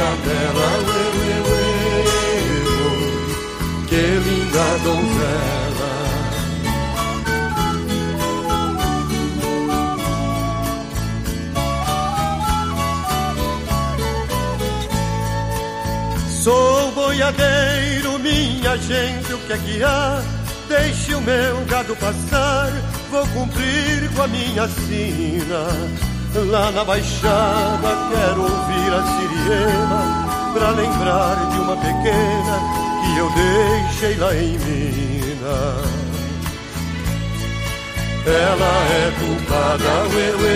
janela, que linda donzela. Sou boiadeiro, minha gente, o que é que há? Deixe o meu gado passar, vou cumprir com a minha sina. Lá na baixada quero ouvir a siriema, pra lembrar de uma pequena que eu deixei lá em Minas. Ela é culpada,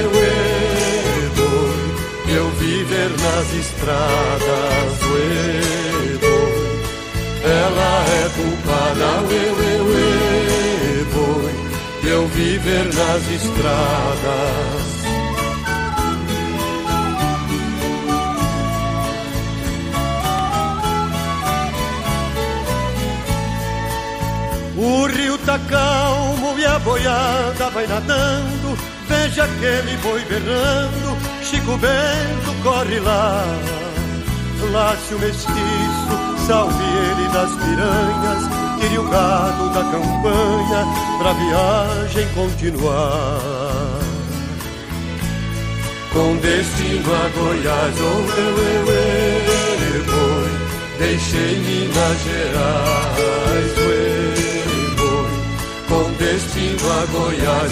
boi, eu viver nas estradas, boi. Ela é culpada, boi, eu viver nas estradas. O rio tá calmo e a boiada vai nadando, veja aquele boi berrando, Chico Bento corre lá. Lá se o mestiço salve ele das piranhas, tire o gado da campanha pra viagem continuar. Com destino a Goiás, boi, deixei Minas Gerais, boi, com destino a Goiás,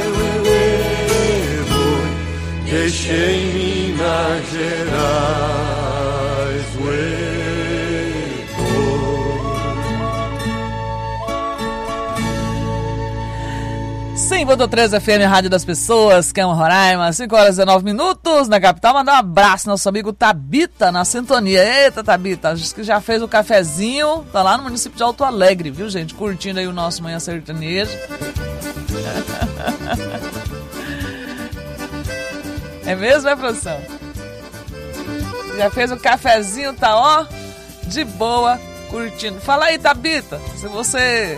boi, deixei Minas Gerais, boi. Símbolo 13 FM, Rádio das Pessoas, Cama Roraima, 5 horas e 19 minutos na capital. Mandar um abraço ao nosso amigo Tabita na sintonia. Eita, Tabita, acho que já fez o cafezinho, tá lá no município de Alto Alegre, viu, gente? Curtindo aí o nosso Manhã Sertaneja. É mesmo, é, produção? Já fez o cafezinho, tá, ó, de boa, curtindo. Fala aí, Tabita, se você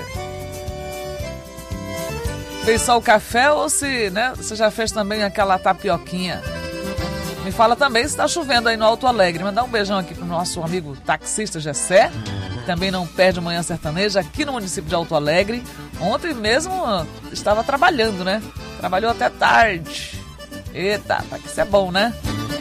fez só o café ou se, né, você já fez também aquela tapioquinha. Me fala também se tá chovendo aí no Alto Alegre. Mandar um beijão aqui pro nosso amigo taxista Gessé, que também não perde o Manhã Sertaneja aqui no município de Alto Alegre. Ontem mesmo estava trabalhando, né? Trabalhou até tarde. Eita, que isso é bom, né?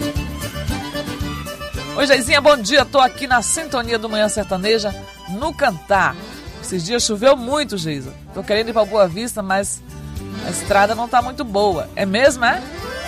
Oi, Geizinha, bom dia. Tô aqui na sintonia do Manhã Sertaneja, no Cantar. Esses dias choveu muito, Geisa. Tô querendo ir pra Boa Vista, mas a estrada não tá muito boa. É mesmo, é?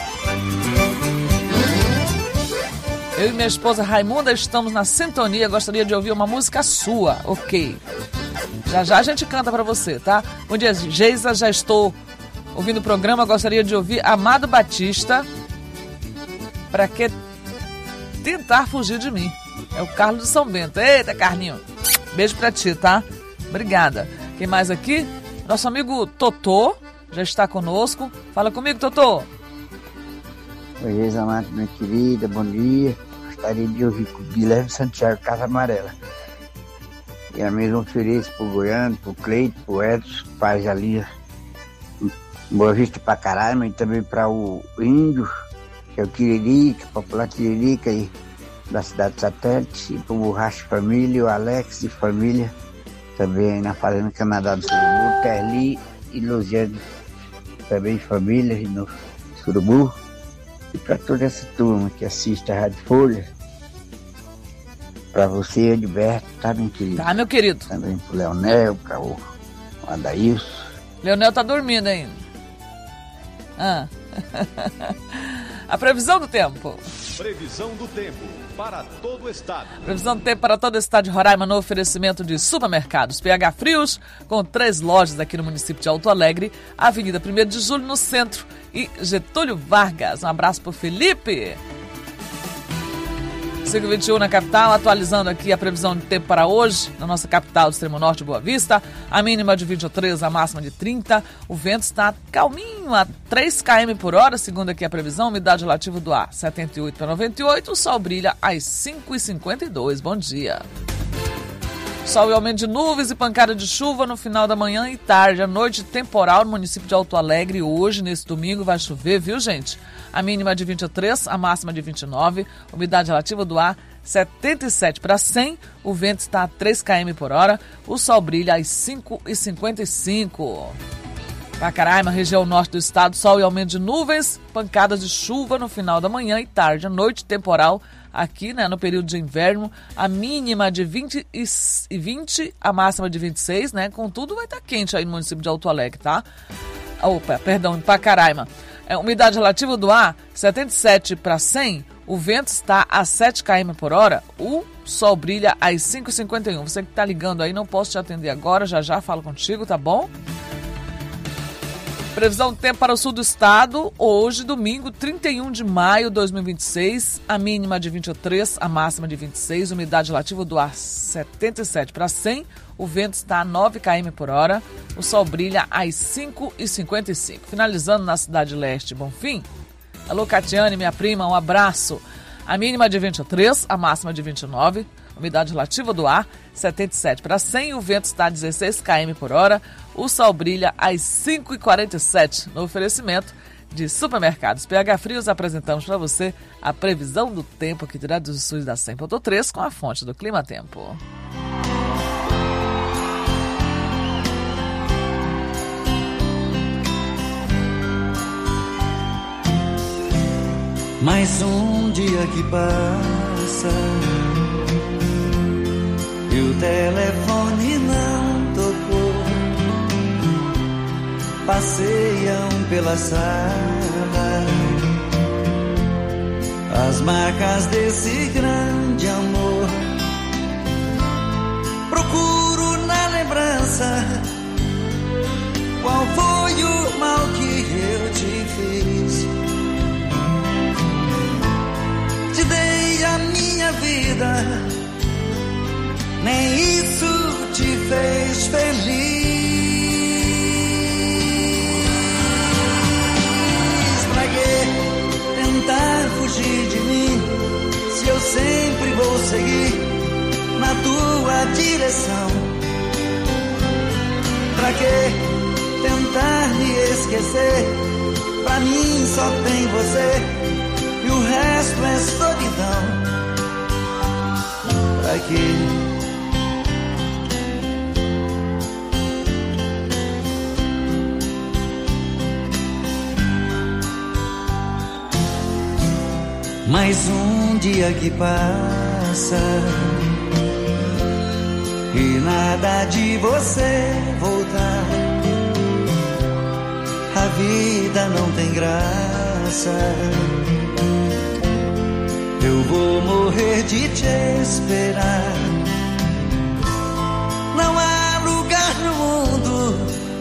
Eu e minha esposa Raimunda estamos na sintonia. Gostaria de ouvir uma música sua. Ok. Já a gente canta pra você, tá? Bom dia, Geisa. Já estou ouvindo o programa. Gostaria de ouvir Amado Batista. Pra que tentar fugir de mim. É o Carlos de São Bento. Eita, Carlinho. Beijo pra ti, tá? Obrigada. Quem mais aqui? Nosso amigo Totô já está conosco. Fala comigo, Totô. Oi, Geisa Mato, minha querida, bom dia. Gostaria de ouvir com o Guilherme Santiago, Casa Amarela. E a mesma ofereço pro Goiano, pro Cleito, pro Edson, paz ali. Boa Vista pra caralho, mas também pra o Índio, que é o Tiririca, popular Tiririca aí, da cidade satélite, e pro Borracha Família, o Alex e família, também na Fazenda Canadá do Surubu, Terli e Luziane, também família no Surubu. E para toda essa turma que assiste a Rádio Folha, para você, Edberto, tá, meu querido? Tá, meu querido. Também pro Leonel, para o Adailson. Leonel tá dormindo ainda. A previsão do tempo. Previsão do tempo para todo o estado. Previsão do tempo para todo o estado de Roraima no oferecimento de supermercados PH Frios, com 3 lojas aqui no município de Alto Alegre, Avenida 1º de Julho no centro e Getúlio Vargas. Um abraço pro Felipe. 5h21 na capital, atualizando aqui a previsão de tempo para hoje, na nossa capital do extremo norte, Boa Vista. A mínima de 23, a máxima de 30. O vento está calminho, a 3 km por hora, segundo aqui a previsão. Umidade relativa do ar, 78 para 98. O sol brilha às 5h52. Bom dia. Sol e aumento de nuvens e pancada de chuva no final da manhã e tarde. À noite, temporal no município de Alto Alegre. Hoje, nesse domingo, vai chover, viu, gente? A mínima de 23, a máxima de 29. Umidade relativa do ar, 77 para 100, o vento está a 3 km por hora, o sol brilha às 5h55. Pacaraima, região norte do estado, sol e aumento de nuvens, pancadas de chuva no final da manhã e tarde. À noite, temporal aqui, né, no período de inverno, a mínima de 20, a máxima de 26, né? Contudo, vai estar quente aí no município de Alto Alegre, tá? Em Pacaraima. Umidade relativa do ar, 77 para 100, o vento está a 7 km por hora, o sol brilha às 5h51. Você que está ligando aí, não posso te atender agora, já falo contigo, tá bom? Previsão do tempo para o sul do estado, hoje, domingo, 31 de maio de 2026, a mínima de 23, a máxima de 26, umidade relativa do ar 77 para 100, o vento está a 9 km por hora, o sol brilha às 5h55. Finalizando na cidade leste, Bonfim. Alô, Catiane, minha prima, um abraço. A mínima de 23, a máxima de 29, umidade relativa do ar 77 para 100, o vento está a 16 km por hora, o sol brilha às 5h47. No oferecimento de Supermercados PH Frios, apresentamos para você a previsão do tempo que dirá dos estúdios da 100.3 com a fonte do Clima Tempo. Mais um dia que passa e o telefone não tocou. Passeiam pela sala as marcas desse grande amor. Procuro na lembrança qual foi o mal que eu te fiz. Te dei a minha vida, nem isso te fez feliz. Pra que tentar fugir de mim, se eu sempre vou seguir na tua direção? Pra que tentar me esquecer, pra mim só tem você e o resto é solidão. Pra quê? Mais um dia que passa e nada de você voltar. A vida não tem graça, eu vou morrer de te esperar. Não há lugar no mundo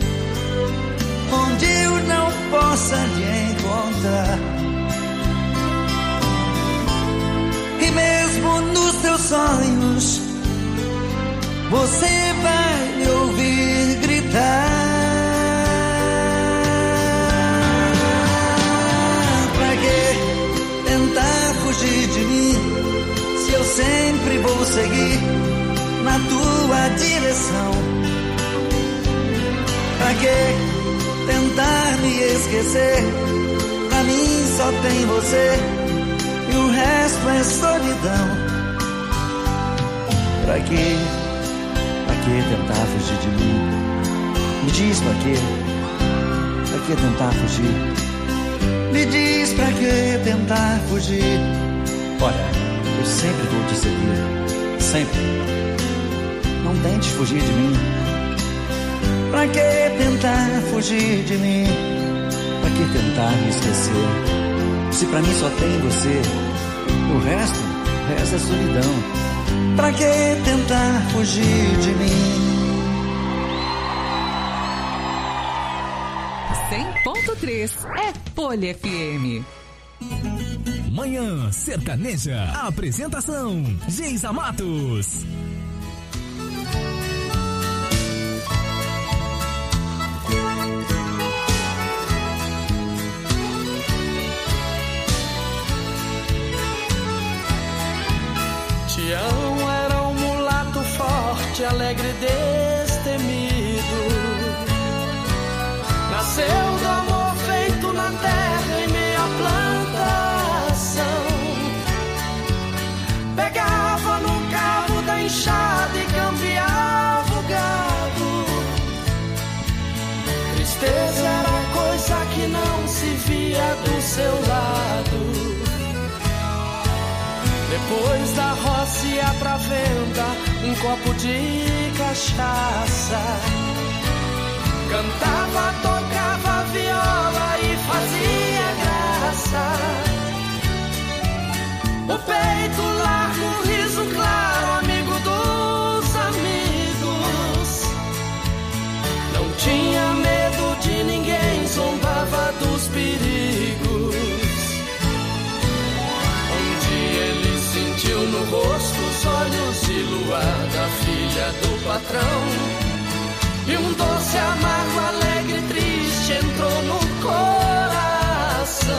onde eu não possa te encontrar. E mesmo nos teus sonhos você vai me ouvir gritar. Pra que tentar fugir de mim, se eu sempre vou seguir na tua direção? Pra que tentar me esquecer, pra mim só tem você e o resto é solidão. Pra que tentar fugir de mim? Me diz pra quê? Pra que tentar fugir? Me diz pra que tentar fugir? Olha, eu sempre vou te seguir, sempre. Não tentes fugir de mim. Pra que tentar fugir de mim? Pra que tentar me esquecer? Se pra mim só tem você, o resto é solidão. Pra que tentar fugir de mim? 100.3 é Folha FM. Manhã Sertaneja. Apresentação: Geisa Matos. Tião era um mulato forte, alegre e destemido. Nasceu do amor feito na terra em meia plantação. Pegava seu lado. Depois da roça ia pra venda um copo de cachaça. Cantava, tocava viola e fazia graça. O peito largo, riso claro, amigo dos amigos. Não tinha medo de ninguém, zombava dos perigos. Um dia ele sentiu no rosto os olhos de luar da filha do patrão. E um doce, amargo, alegre, triste entrou no coração.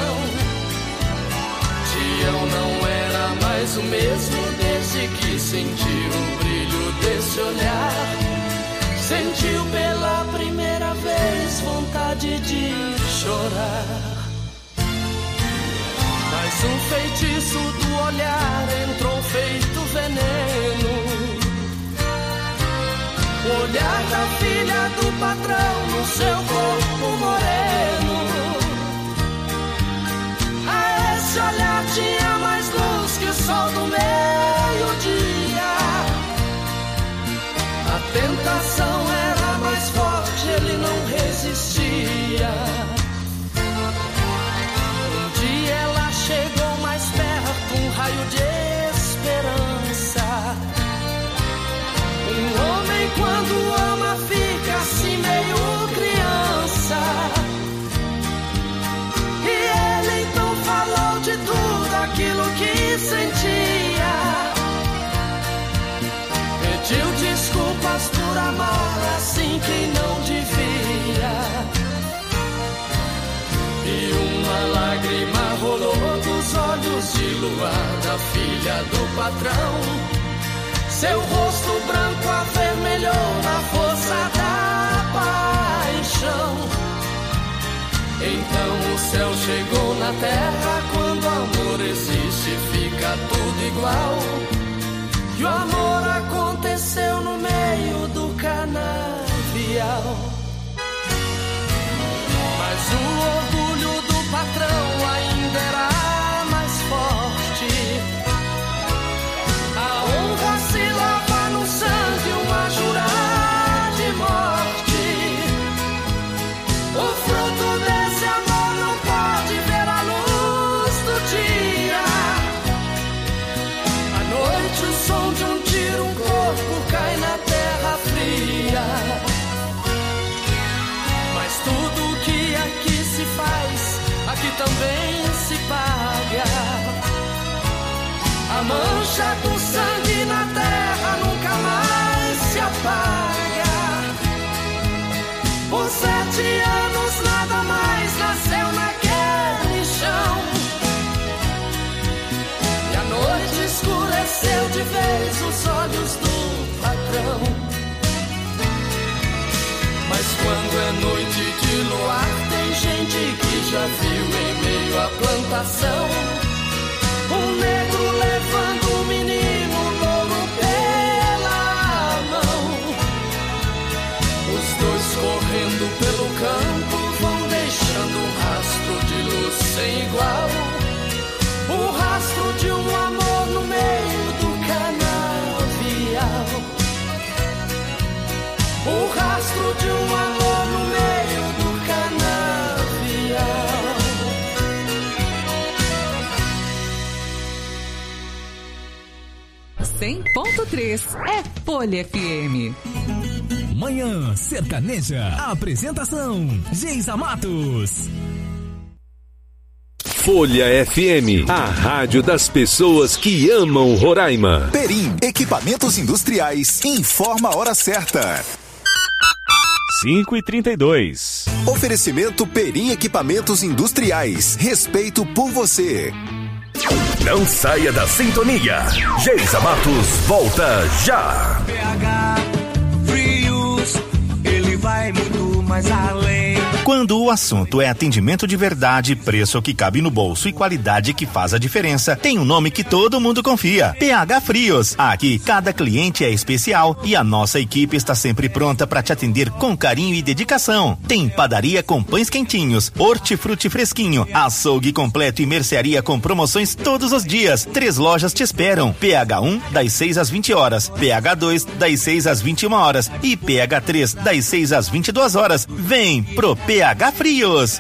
Tião não era mais o mesmo desde que sentiu o brilho desse olhar. Sentiu pela primeira vez vontade de chorar. Mas um feitiço do olhar entrou feito veneno. O olhar da filha do patrão no seu corpo moreno. A esse olhar tinha mais luz que o sol do meio-dia. A tentação era mais forte, ele não resistia. Um dia ela chegou mais perto, um raio de esperança. Um homem quando ama fica assim meio criança. E ele então falou de tudo aquilo que sentia. Pediu desculpas por amar assim quem não devia. E uma lágrima rolou dos olhos de luar da filha do patrão. Seu rosto branco avermelhou na força da paixão. Então o céu chegou na terra. Quando o amor existe fica tudo igual. E o amor aconteceu no meio do canavial. Mas o orgulho do patrão ainda era mais forte. A honra se lava no sangue, uma jurar de morte. O fruto desse amor não pode ver a luz do dia. À noite o som de um tiro, um corpo cai na terra fria. Mas tudo que aqui se faz, aqui também se paga. A mancha do sangue na terra nunca mais se apaga. Por 7 anos nada mais nasceu naquele chão. E a noite escureceu de vez os olhos do patrão. Mas quando é noite de luar, tem gente que já viu em meio à plantação um negro levando um menino louro pela mão. Os dois correndo pelo campo vão deixando um rastro de luz sem igual. O rastro de um amor no meio do canavial. O rastro de um amor no meio do canavial. 100.3 é Folha FM. Manhã Sertaneja. Apresentação: Geisa Matos. Folha FM, a rádio das pessoas que amam Roraima. Perim, equipamentos industriais, informa a hora certa. 5h32. Oferecimento Perim Equipamentos Industriais. Respeito por você. Não saia da sintonia. Geisa Matos volta já. PH Frios, ele vai muito mais além. Quando Quando o assunto é atendimento de verdade, preço que cabe no bolso e qualidade que faz a diferença, tem um nome que todo mundo confia: PH Frios. Aqui, cada cliente é especial e a nossa equipe está sempre pronta para te atender com carinho e dedicação. Tem padaria com pães quentinhos, hortifruti fresquinho, açougue completo e mercearia com promoções todos os dias. 3 lojas te esperam: PH1 das 6 às 20 horas, PH2 das 6 às 21 horas e PH3 das 6 às 22 horas. Vem pro PH Frios.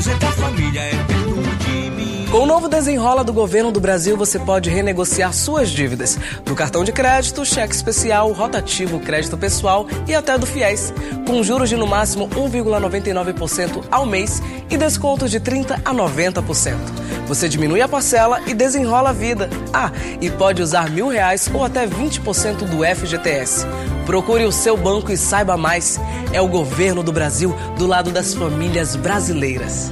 Com o novo Desenrola do Governo do Brasil, você pode renegociar suas dívidas do cartão de crédito, cheque especial, rotativo, crédito pessoal e até do FIES, com juros de no máximo 1,99% ao mês e descontos de 30% a 90%. Você diminui a parcela e desenrola a vida. E pode usar R$1.000 ou até 20% do FGTS. Procure o seu banco e saiba mais. É o Governo do Brasil do lado das famílias brasileiras.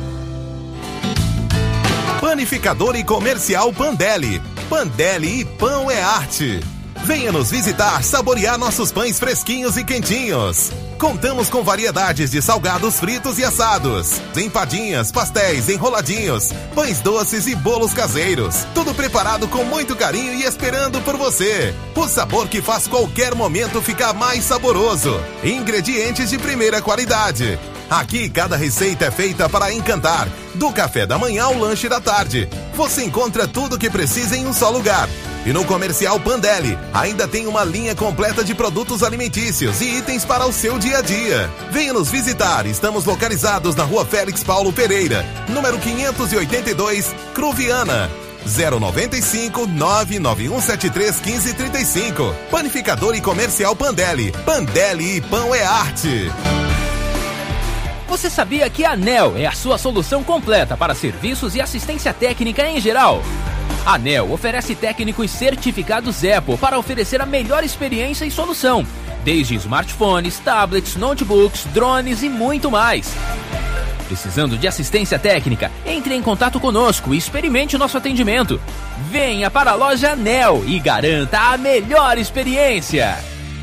Panificador e Comercial Pandelli. Pandelli e pão é arte. Venha nos visitar, saborear nossos pães fresquinhos e quentinhos. Contamos com variedades de salgados fritos e assados, empadinhas, pastéis, enroladinhos, pães doces e bolos caseiros. Tudo preparado com muito carinho e esperando por você. O sabor que faz qualquer momento ficar mais saboroso. Ingredientes de primeira qualidade. Aqui cada receita é feita para encantar. Do café da manhã ao lanche da tarde. Você encontra tudo o que precisa em um só lugar. E no Comercial Pandelli ainda tem uma linha completa de produtos alimentícios e itens para o seu dia a dia. Venha nos visitar. Estamos localizados na Rua Félix Paulo Pereira, número 582, Cruviana. 095 99173 1535. Panificador e Comercial Pandelli. Pandelli e pão é arte. Você sabia que a ANEEL é a sua solução completa para serviços e assistência técnica em geral? A ANEEL oferece técnicos certificados Apple para oferecer a melhor experiência e solução, desde smartphones, tablets, notebooks, drones e muito mais. Precisando de assistência técnica? Entre em contato conosco e experimente o nosso atendimento. Venha para a loja ANEEL e garanta a melhor experiência.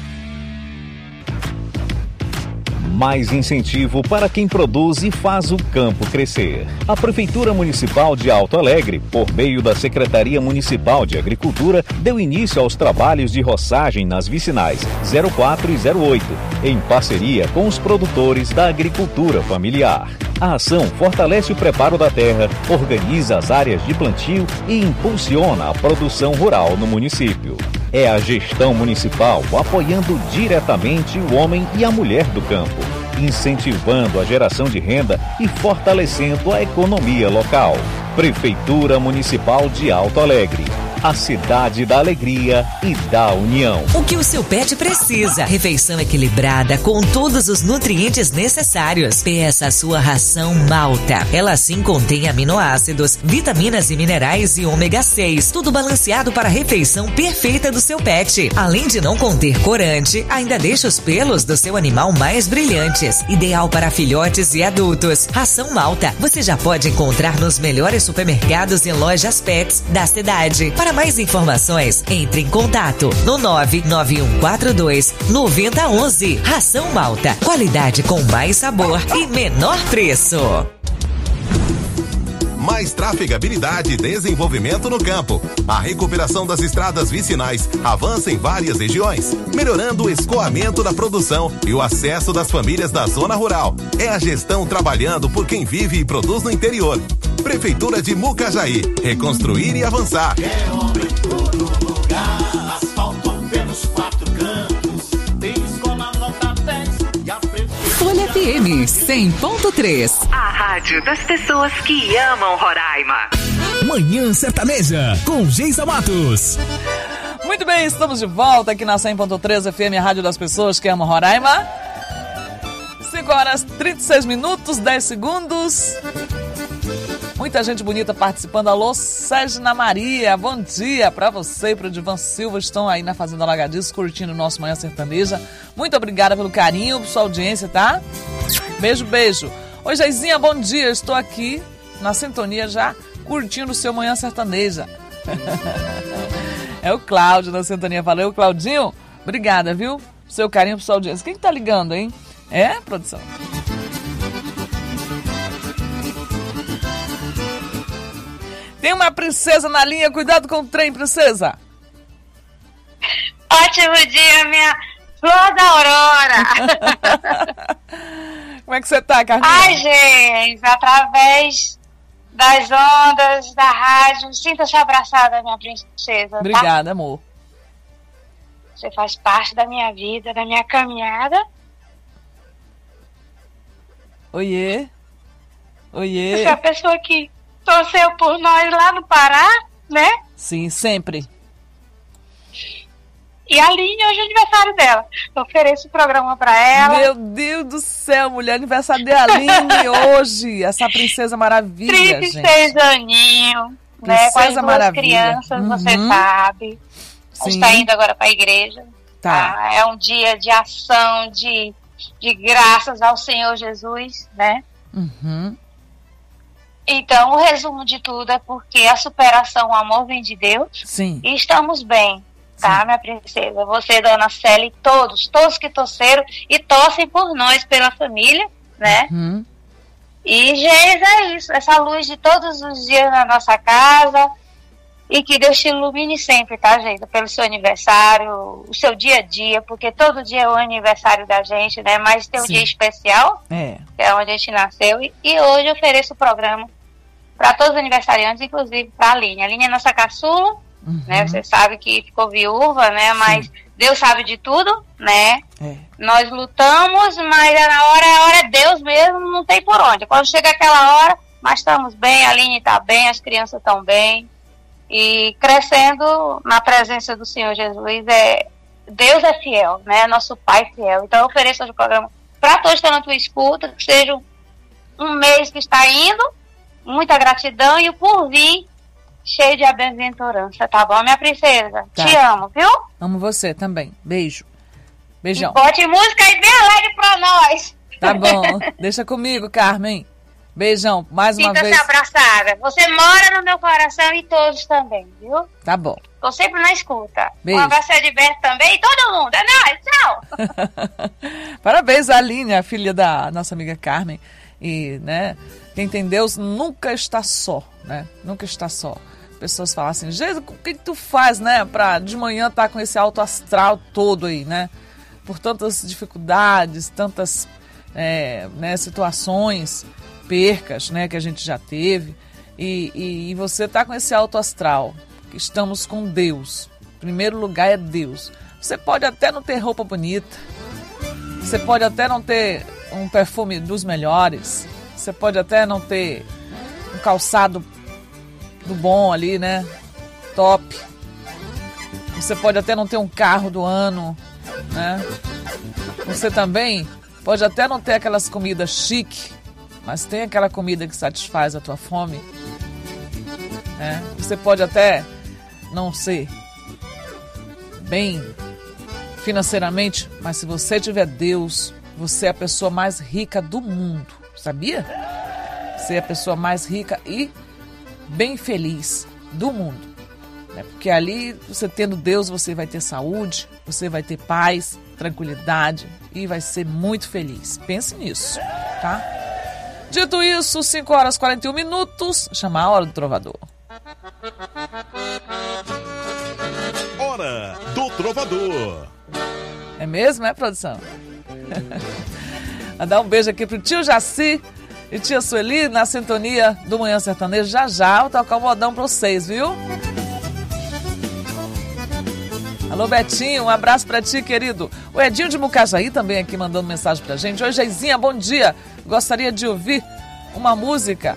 Mais incentivo para quem produz e faz o campo crescer. A Prefeitura Municipal de Alto Alegre, por meio da Secretaria Municipal de Agricultura, deu início aos trabalhos de roçagem nas vicinais 04 e 08, em parceria com os produtores da agricultura familiar. A ação fortalece o preparo da terra, organiza as áreas de plantio e impulsiona a produção rural no município. É a gestão municipal apoiando diretamente o homem e a mulher do campo, incentivando a geração de renda e fortalecendo a economia local. Prefeitura Municipal de Alto Alegre. A cidade da alegria e da união. O que o seu pet precisa? Refeição equilibrada com todos os nutrientes necessários. Peça a sua ração Malta. Ela sim contém aminoácidos, vitaminas e minerais e ômega 6. Tudo balanceado para a refeição perfeita do seu pet. Além de não conter corante, ainda deixa os pelos do seu animal mais brilhantes. Ideal para filhotes e adultos. Ração Malta. Você já pode encontrar nos melhores supermercados e lojas pets da cidade. Para mais informações, entre em contato no 99142-9011. Ração Malta. Qualidade com mais sabor e menor preço. Mais trafegabilidade e desenvolvimento no campo. A recuperação das estradas vicinais avança em várias regiões, melhorando o escoamento da produção e o acesso das famílias da zona rural. É a gestão trabalhando por quem vive e produz no interior. Prefeitura de Mucajaí. Reconstruir e avançar. É obra em todo lugar, asfalto pelos 4 cantos, tem escola nota 10 e a Folha FM 100.3. A rádio das pessoas que amam Roraima. Manhã Sertaneja, com Geisa Matos. Muito bem, estamos de volta aqui na 100.3 FM, a rádio das pessoas que amam Roraima. 5 horas 36 minutos, 10 segundos. Muita gente bonita participando. Alô, Ségina Maria, bom dia para você e para o Divan Silva. Estão aí na Fazenda Alagadiço curtindo o nosso Manhã Sertaneja. Muito obrigada pelo carinho, por sua audiência, tá? Beijo, beijo. Oi, Geizinha, bom dia. Estou aqui na sintonia já curtindo o seu Manhã Sertaneja. É o Cláudio da sintonia. Valeu, Claudinho. Obrigada, viu? Por seu carinho, por sua audiência. Quem que tá ligando, hein? É, produção? Tem uma princesa na linha, cuidado com o trem, princesa. Ótimo dia, minha flor da aurora. Como é que você tá, Carminha? Ai, gente, através das ondas da rádio, sinta-se abraçada, minha princesa. Obrigada, tá? Amor. Você faz parte da minha vida, da minha caminhada. Oiê. Oiê. Você é a pessoa que torceu por nós lá no Pará, né? Sim, sempre. E a Aline, hoje é o aniversário dela. Eu ofereço o programa pra ela. Meu Deus do céu, mulher, aniversário de Aline hoje. Essa princesa maravilha, 36 aninhos, né? Com as duas crianças, você sabe. A gente tá indo agora pra igreja. Tá. É um dia de ação, de graças ao Senhor Jesus, né? Uhum. Então, o resumo de tudo é porque a superação, o amor vem de Deus. Sim. E estamos bem. Tá, minha princesa? Você, dona Célia, todos que torceram e torcem por nós, pela família, né? Uhum. E, Geis, é isso. Essa luz de todos os dias na nossa casa. E que Deus te ilumine sempre, tá, Geisa? Pelo seu aniversário, o seu dia a dia, porque todo dia é o aniversário da gente, né? Mas tem um dia especial, que é onde a gente nasceu. E hoje eu ofereço o programa para todos os aniversariantes, inclusive para a Aline. A Aline é nossa caçula. Né? Você sabe que ficou viúva, né? Mas Deus sabe de tudo, né? Nós lutamos, mas a hora é Deus mesmo, não tem por onde. Quando chega aquela hora, nós estamos bem, a Aline está bem, as crianças estão bem. E crescendo na presença do Senhor Jesus, Deus é fiel, né? Nosso Pai é fiel. Então eu ofereço hoje o programa para todos que estão na tua escuta, que seja um mês que está indo, muita gratidão e o porvir cheio de bem-aventurança, tá bom, minha princesa? Tá. Te amo, viu? Amo você também. Beijo. Beijão. E bote música aí bem alegre pra nós. Tá bom. Deixa comigo, Carmen. Beijão. Mais uma vez. Sinta-se abraçada. Você mora no meu coração e todos também, viu? Tá bom. Tô sempre na escuta. Beijo. Um abraço a Edberto também e todo mundo. É nóis. Tchau. Parabéns, Aline, a filha da nossa amiga Carmen. E, né, quem tem Deus nunca está só, né? Nunca está só. Pessoas falam assim, Jesus, o que tu faz, né, pra de manhã estar com esse alto astral todo aí, né? Por tantas dificuldades, tantas né, situações, percas, né, que a gente já teve. E você tá com esse alto astral, que estamos com Deus. Em primeiro lugar é Deus. Você pode até não ter roupa bonita, você pode até não ter um perfume dos melhores, você pode até não ter um calçado do bom ali, né? Top. Você pode até não ter um carro do ano, né? Você também pode até não ter aquelas comidas chique, mas tem aquela comida que satisfaz a tua fome, né? Você pode até não ser bem financeiramente, mas se você tiver Deus, você é a pessoa mais rica do mundo, sabia? Você é a pessoa mais rica e bem feliz do mundo, né? Porque ali, você tendo Deus, você vai ter saúde, você vai ter paz, tranquilidade e vai ser muito feliz. Pense nisso, tá? Dito isso, 5 horas e 41 minutos, chama a Hora do Trovador. Hora do Trovador. É mesmo, é, produção? Vou dar um beijo aqui pro tio Jaci e tia Sueli na sintonia do Manhã Sertanejo. Já vou tocar o modão pra vocês, viu? Alô, Betinho, um abraço pra ti, querido. O Edinho de Mucajaí também aqui mandando mensagem pra gente. Oi, Geizinha, bom dia. Gostaria de ouvir uma música.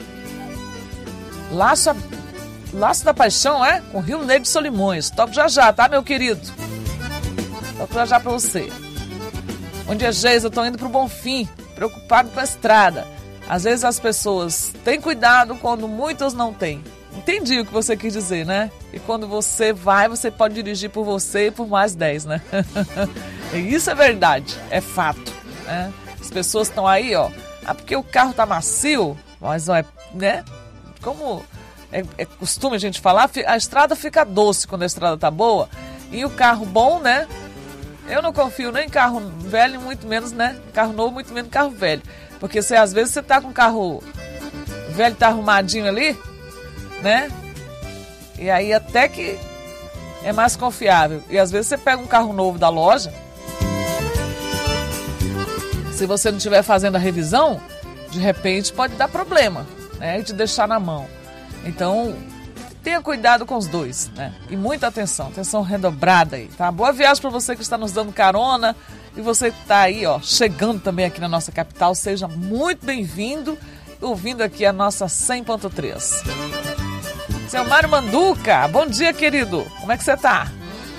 Laço da Paixão, é? Com Rio Negro e Solimões. Toco já, tá, meu querido? Toco já pra você. Bom dia, Geisa. Eu tô indo pro Bonfim, preocupado com a estrada. Às vezes as pessoas têm cuidado quando muitas não têm. Entendi o que você quis dizer, né? E quando você vai, você pode dirigir por você e por mais 10, né? E isso é verdade, é fato, né? As pessoas estão aí, ó. Porque o carro tá macio, mas, ó, né? Como é costume a gente falar, a estrada fica doce quando a estrada tá boa. E o carro bom, né? Eu não confio nem em carro velho, muito menos, né? Carro novo, muito menos carro velho. Porque às vezes você tá com o carro velho, tá arrumadinho ali, né? E aí até que é mais confiável. E às vezes você pega um carro novo da loja, se você não estiver fazendo a revisão, de repente pode dar problema, né? E te deixar na mão. Então, tenha cuidado com os dois, né? E muita atenção redobrada aí, tá? Boa viagem para você que está nos dando carona e você que está aí, ó, chegando também aqui na nossa capital. Seja muito bem-vindo, ouvindo aqui a nossa 100.3. Seu Mário Manduca, bom dia, querido. Como é que você tá?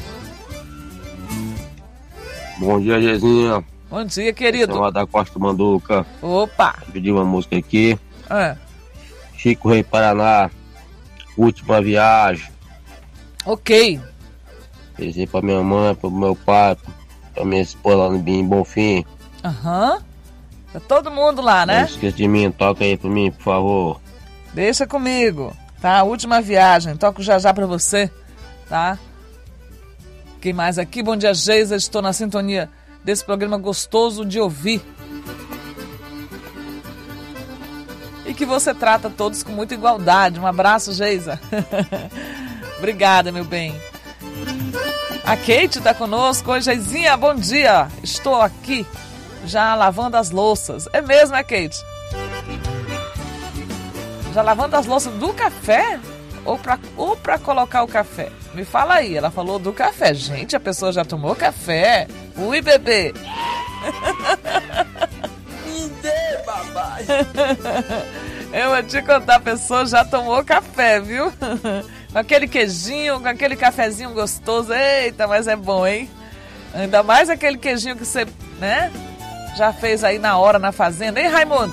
Bom dia, Jezinha. Bom dia, querido. Seu da Costa Manduca. Opa. Pedi uma música aqui. É. Chico Rei Paraná, Última Viagem. Ok. Pensei pra minha mãe, pro meu pai, pra minha esposa lá no Bonfim. Aham. Tá todo mundo lá, né? Não esqueça de mim, toca aí pra mim, por favor. Deixa comigo, tá? Última Viagem, toco já pra você, tá? Quem mais aqui? Bom dia, Geisa, estou na sintonia desse programa gostoso de ouvir. E que você trata todos com muita igualdade. Um abraço, Geisa. Obrigada, meu bem. A Kate tá conosco. Oi, Geizinha, bom dia. Estou aqui já lavando as louças. É mesmo, né, Kate? Já lavando as louças do café? Ou pra colocar o café? Me fala aí, ela falou do café. Gente, a pessoa já tomou café. Ui, bebê. Me dê, babai. Eu vou te contar, a pessoa já tomou café, viu? Com aquele queijinho, com aquele cafezinho gostoso. Eita, mas é bom, hein? Ainda mais aquele queijinho que você, né? Já fez aí na hora, na fazenda. Hein, Raimundo?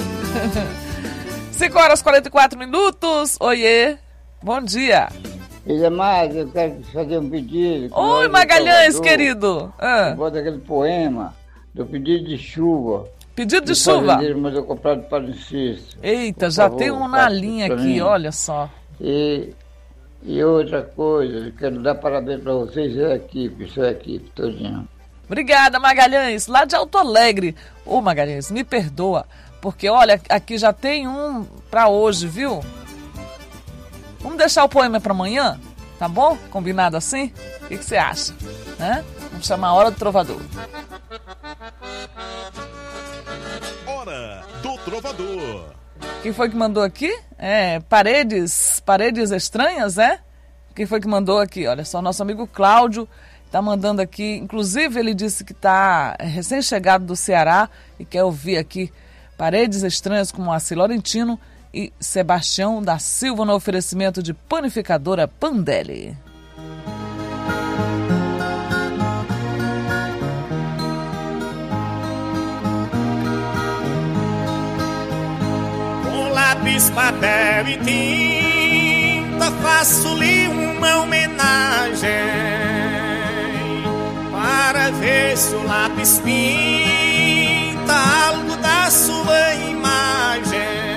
5h44. Oiê. Bom dia. Isamar, eu quero fazer um pedido. Oi, Magalhães, querido. Bota aquele poema do pedido de chuva. Pedido de chuva? Mas eu comprado para o Cisto. Eita, já tem um na linha aqui, olha só. E outra coisa, eu quero dar parabéns para vocês e a equipe, sua equipe todinha. Obrigada, Magalhães, lá de Alto Alegre. Ô, Magalhães, me perdoa, porque olha, aqui já tem um para hoje, viu? Vamos deixar o poema para amanhã, tá bom? Combinado assim? O que você acha? Né? Vamos chamar a Hora do Trovador. Hora do Trovador. Quem foi que mandou aqui? Paredes Estranhas, é? Quem foi que mandou aqui? Olha só, nosso amigo Cláudio tá mandando aqui. Inclusive, ele disse que tá recém-chegado do Ceará e quer ouvir aqui Paredes Estranhas com Moacir Laurentino e Sebastião da Silva no oferecimento de Panificadora Pandelli. Com lápis, papel e tinta faço-lhe uma homenagem para ver se o lápis pinta algo da sua imagem.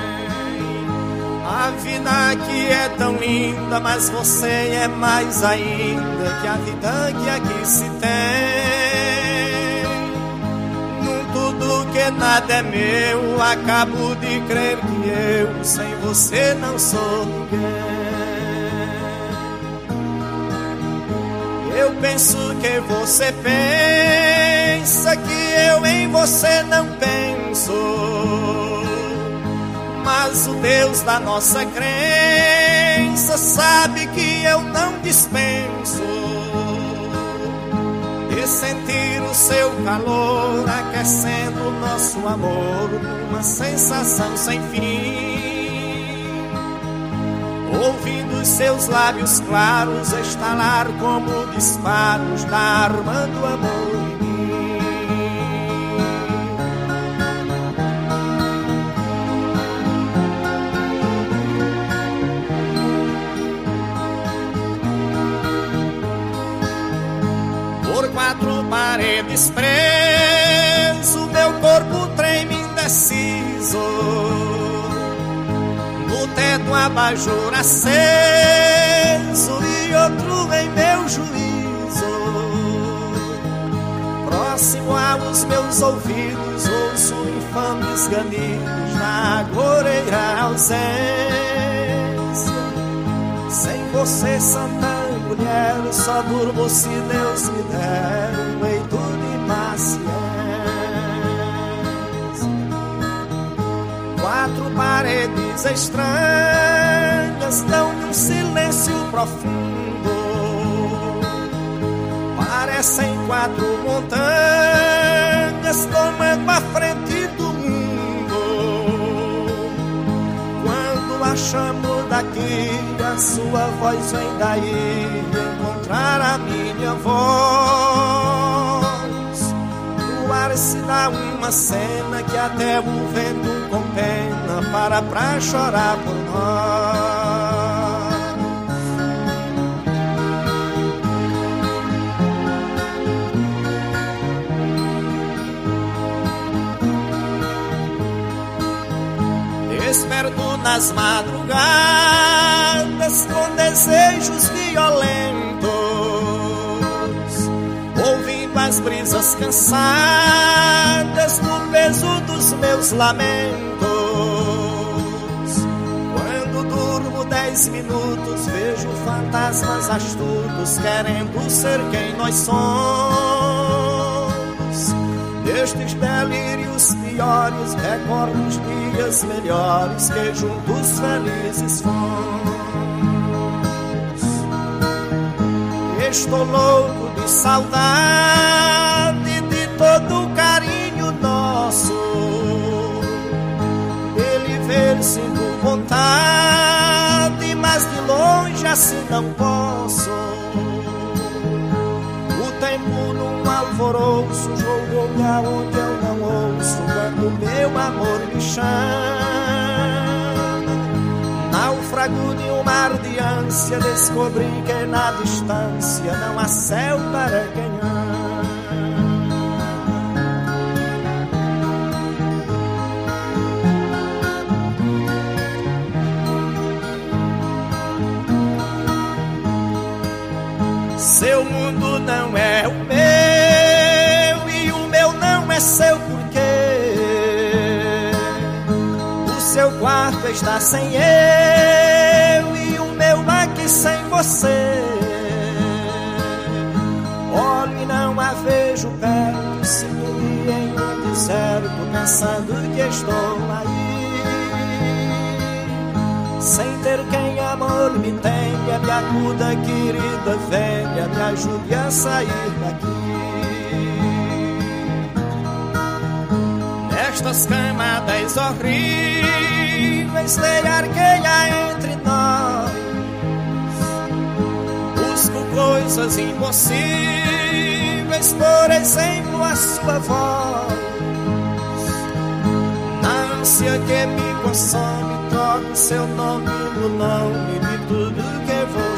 A vida aqui é tão linda, mas você é mais ainda que a vida que aqui se tem. Num tudo que nada é meu, acabo de crer que eu sem você não sou ninguém. Eu penso que você pensa que eu em você não penso, mas o Deus da nossa crença sabe que eu não dispenso de sentir o seu calor aquecendo o nosso amor numa sensação sem fim, ouvindo os seus lábios claros estalar como disparos da arma do amor em mim. Por quatro paredes preso, meu corpo treme indeciso, no teto um abajur aceso e outro em meu juízo. Próximo aos meus ouvidos ouço infames ganidos na agoreira ausência. você, santa mulher, só durmo se Deus me der um eito de paciência. 4 paredes estranhas dão-me um silêncio profundo. Parecem 4 montanhas tomando a frente do mundo. Quando a chamo daqui, a sua voz vem daí encontrar a minha voz. No ar se dá uma cena que até o vento com pena para pra chorar por nós. Desperto nas madrugadas com desejos violentos, ouvindo as brisas cansadas do peso dos meus lamentos. Quando durmo 10 minutos, vejo fantasmas astutos querendo ser quem nós somos. Destes delírios piores, recordo os dias melhores que juntos felizes fomos. Estou louco de saudade de todo o carinho nosso. Ele ver sinto vontade, mas de longe assim não posso. O tempo num alvoroço jogou-me aonde eu não ouço. Quando meu amor me chama, náufrago de um mar de ânsia, descobri que na distância não há céu para quem ama. Seu mundo não é o meu e o meu não é seu, porque o seu quarto está sem eu e o meu aqui sem você. Olho e não a vejo perto, sinto-me em um deserto, pensando que estou aí, sem ter quem amor me tenha. Me acuda, querida, venha, me ajude a sair daqui. Nestas camadas horríveis de arqueia entre nós, busco coisas impossíveis, por exemplo a sua voz. Na ânsia que me consome, troco seu nome no nome de tudo que vou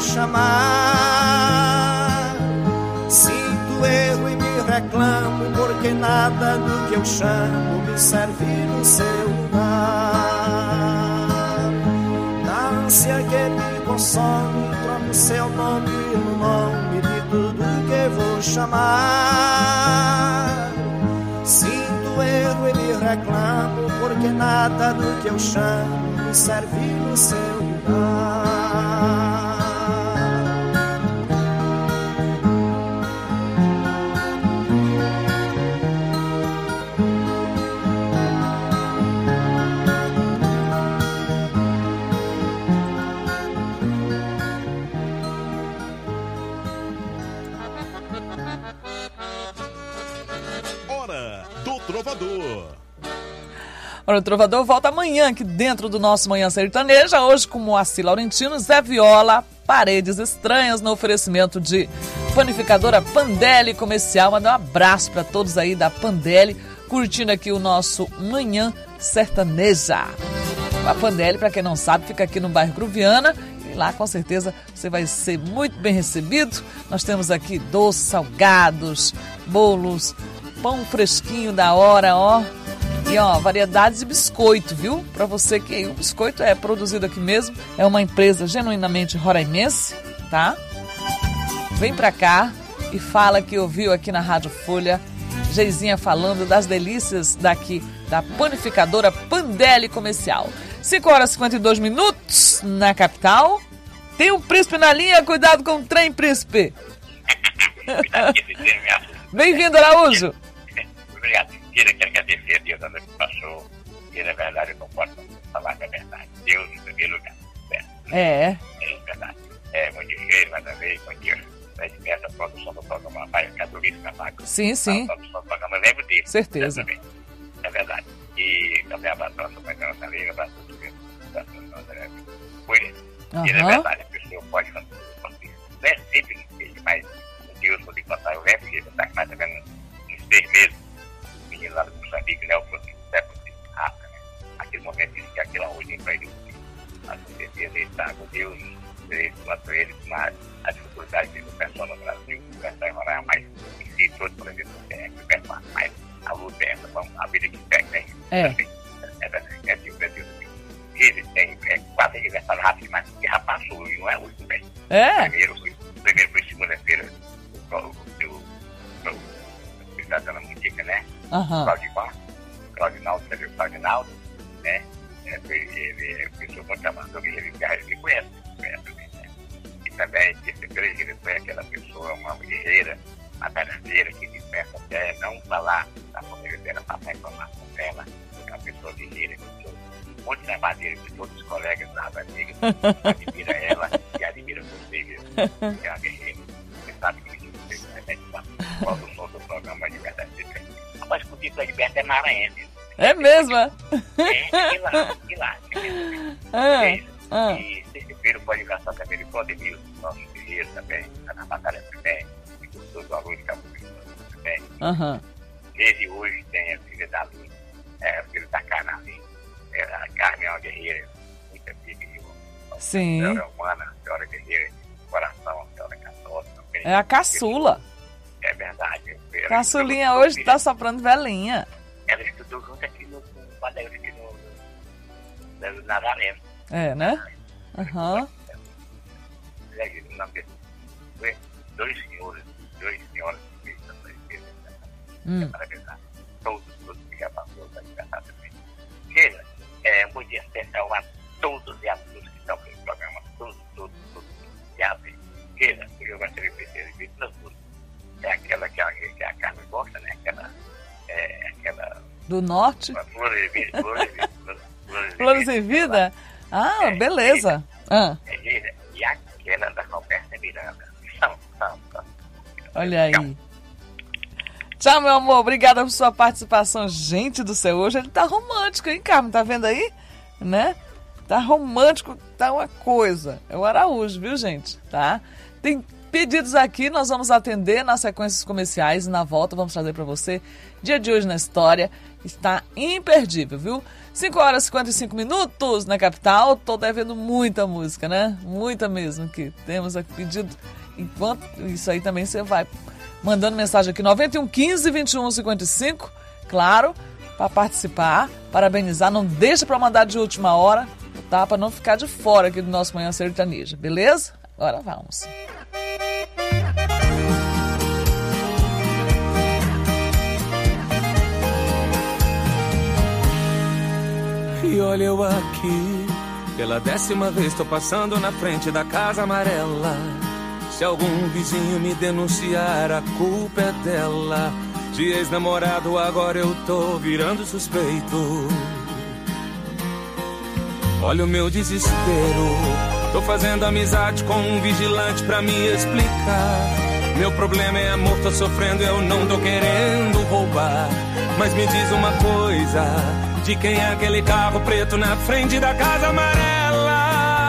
chamar. Sinto erro e me reclamo, porque nada do que eu chamo me serve no seu lugar. Na ânsia que me consome, troco seu nome no nome de tudo que vou chamar. Sinto erro e me reclamo, porque nada do que eu chamo me serve no seu lugar. Hora do Trovador. Olha, o Trovador volta amanhã aqui dentro do nosso Manhã Sertaneja, hoje com Moacir Laurentino, Zé Viola, Paredes Estranhas, no oferecimento de Panificadora Pandelli Comercial. Mandar um abraço para todos aí da Pandelli, curtindo aqui o nosso Manhã Sertaneja. A Pandelli, para quem não sabe, fica aqui no bairro Gruviana, e lá com certeza você vai ser muito bem recebido. Nós temos aqui doces, salgados, bolos, pão fresquinho da hora, ó. E ó, variedades de biscoito, viu? Para você que o biscoito é produzido aqui mesmo, é uma empresa genuinamente roraimense, tá? Vem pra cá e fala que ouviu aqui na Rádio Folha, Geizinha falando das delícias daqui da Panificadora Pandelli Comercial. 5 horas e 52 minutos na capital. Tem um príncipe na linha, cuidado com o trem, príncipe. Bem-vindo, Araújo. Obrigado. Quero agradecer a Deus da noite que passou. E na verdade eu não posso falar da verdade. Deus em primeiro lugar. É verdade. Bom dia, mais uma vez, bom dia. Essa produção do programa vai ficar duríssima na vaga. Sim. A produção do programa lembro dele. Certeza. É verdade. E também abraçando o Manuel também, abraçando o William. E na verdade a pessoa pode fazer isso. Não é sempre que seja, mas Deus vou lhe contar. Eu lembro que ele está mais ou menos uns 6 meses. O menino lá do Moçambique, né? O Francisco Rafa, né? Aquele momento disse que aquela hoje para ele. Com certeza ele está com Deus. Ele contra ele, mas a dificuldade do pessoal no Brasil, o pessoal em Roraima, mas em si, todo mundo que o pessoal, mas a luta é essa, a vida que tem, né? É tipo, ele tem quase aniversário rápido, mas que já passou, e não é hoje também. Primeiro foi segunda-feira, o cidadão Mundica, né? Claudinaldo, né? Ele é pessoa muito amadora, ele conhece, né? E também, ele foi aquela pessoa, uma guerreira, uma batalhadeira, que dispensa até não falar da família dela, passar informação dela, é uma pessoa guerreira, muito trabalheira, que todos os colegas da amiga admira ela e admira você, que é uma guerreira. Você sabe que você remete para o som do programa de verdade. Mas o título de Berta é maranhense. É mesmo, é? De lá. E sexta-feira pode gastar também de Claudemir, nosso guerreiro também, na batalha também, e com todos os alunos que estão também. Desde hoje tem a filha da Luz, a filha da Carmen ali. A Carmen é uma guerreira, muito amiga de Sim. Senhora humana, senhora guerreira, coração, senhora católica. É a caçula. É verdade. Caçulinha hoje está soprando velhinha. Ela estudou junto aqui no Padeiro, aqui no Nazaré. É, né? Foi dois senhores que fez essa empresa. Parabenizar todos que já passou da libertar também. Sheila, bom dia especial a todos e a todos que estão no programa, todos. Sheila, eu gostaria de perceber duas músicas. É aquela que a Carmen gosta, né? Aquela. Do norte? Flores em Vida? Ah, beleza. E aquela da Roberta Miranda. Olha aí. Tchau, meu amor. Obrigada por sua participação. Gente do céu, hoje ele tá romântico, hein, Carmen? Tá vendo aí? Né? Tá romântico, tá uma coisa. É o Araújo, viu, gente? Tá? Tem pedidos aqui, nós vamos atender nas sequências comerciais e na volta vamos trazer para você. Dia de hoje na história está imperdível, viu? 5h55 na capital. Tô devendo muita música, né? Muita mesmo que temos aqui pedido. Enquanto isso aí também você vai mandando mensagem aqui 91 15 21 55, claro, para participar, parabenizar. Não deixa para mandar de última hora, tá? Para não ficar de fora aqui do nosso Manhã Sertaneja, beleza? Agora vamos. E olha eu aqui, pela 10ª vez tô passando na frente da Casa Amarela. Se algum vizinho me denunciar, a culpa é dela. De ex-namorado agora eu tô virando suspeito. Olha o meu desespero, tô fazendo amizade com um vigilante pra me explicar. Meu problema é amor, tô sofrendo, eu não tô querendo roubar. Mas me diz uma coisa, de quem é aquele carro preto na frente da Casa Amarela?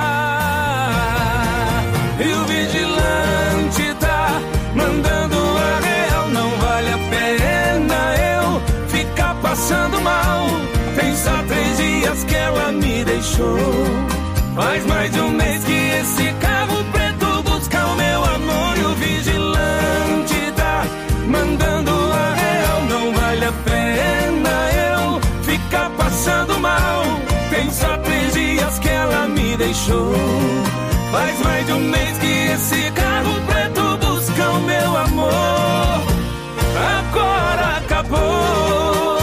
E o vigilante tá mandando a real. Não vale a pena eu ficar passando mal. Tem só 3 dias que ela me deixou. Faz mais de um mês que esse carro preto busca o meu amor. E o vigilante tá mandando a real. Não vale a pena eu ficar passando mal. Tem só 3 dias que ela me deixou. Faz mais de um mês que esse carro preto busca o meu amor. Agora acabou.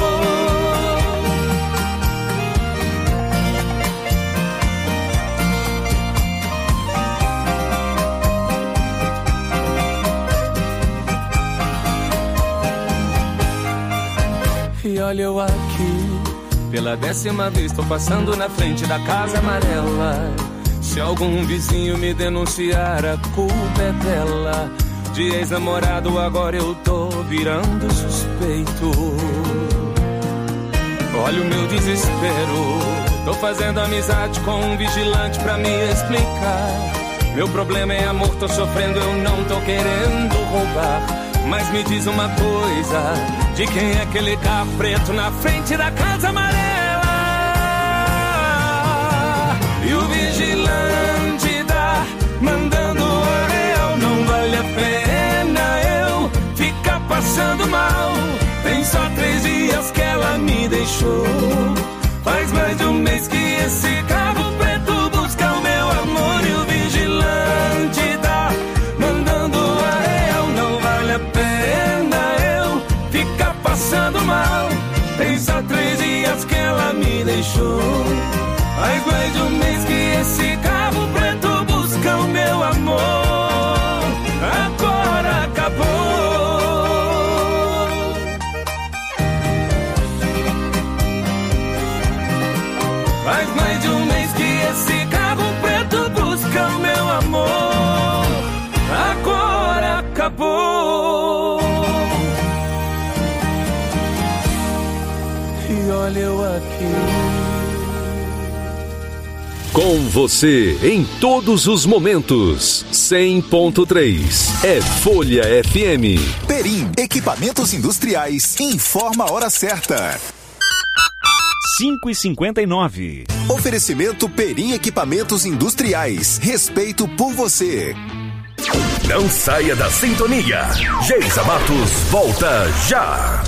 E olha eu aqui, pela 10ª vez tô passando na frente da casa amarela. Se algum vizinho me denunciar, a culpa é dela. De ex-namorado agora eu tô virando suspeito. Olha o meu desespero, tô fazendo amizade com um vigilante pra me explicar. Meu problema é amor, tô sofrendo, eu não tô querendo roubar. Mas me diz uma coisa, de quem é aquele carro preto na frente da casa amarela? E o vigilante tá mandando eu, não vale a pena eu ficar passando mal. Tem só 3 dias que ela me deixou. Faz mais de um mês que esse carro preto busca o meu amor. E o vigilante tá mandando eu, não vale a pena eu ficar passando mal. Tem só 3 dias que ela me deixou. Faz mais de um mês que esse carro preto busca o meu amor. Agora acabou. Faz mais de um mês que esse carro preto busca o meu amor. Agora acabou. E olha eu aqui. Com você em todos os momentos. 100.3 é Folha FM. Perim, equipamentos industriais, informa a hora certa. 5h59. Oferecimento Perim Equipamentos Industriais. Respeito por você. Não saia da sintonia. Geisa Matos volta já.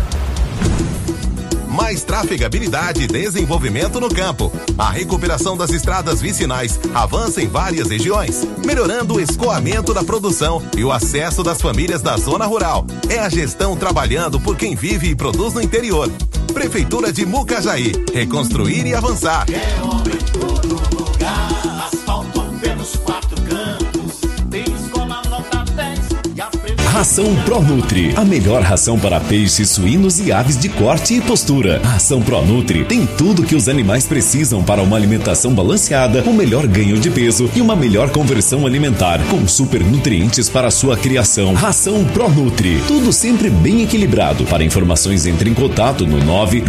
Mais trafegabilidade e desenvolvimento no campo. A recuperação das estradas vicinais avança em várias regiões, melhorando o escoamento da produção e o acesso das famílias da zona rural. É a gestão trabalhando por quem vive e produz no interior. Prefeitura de Mucajaí. Reconstruir e avançar. É obra em todo lugar, asfalto pelos 4 cantos. Tem escola nota 10 e a Ração ProNutri, a melhor ração para peixes, suínos e aves de corte e postura. A Ração ProNutri tem tudo que os animais precisam para uma alimentação balanceada, um melhor ganho de peso e uma melhor conversão alimentar, com super nutrientes para sua criação. Ração ProNutri, tudo sempre bem equilibrado. Para informações, entre em contato no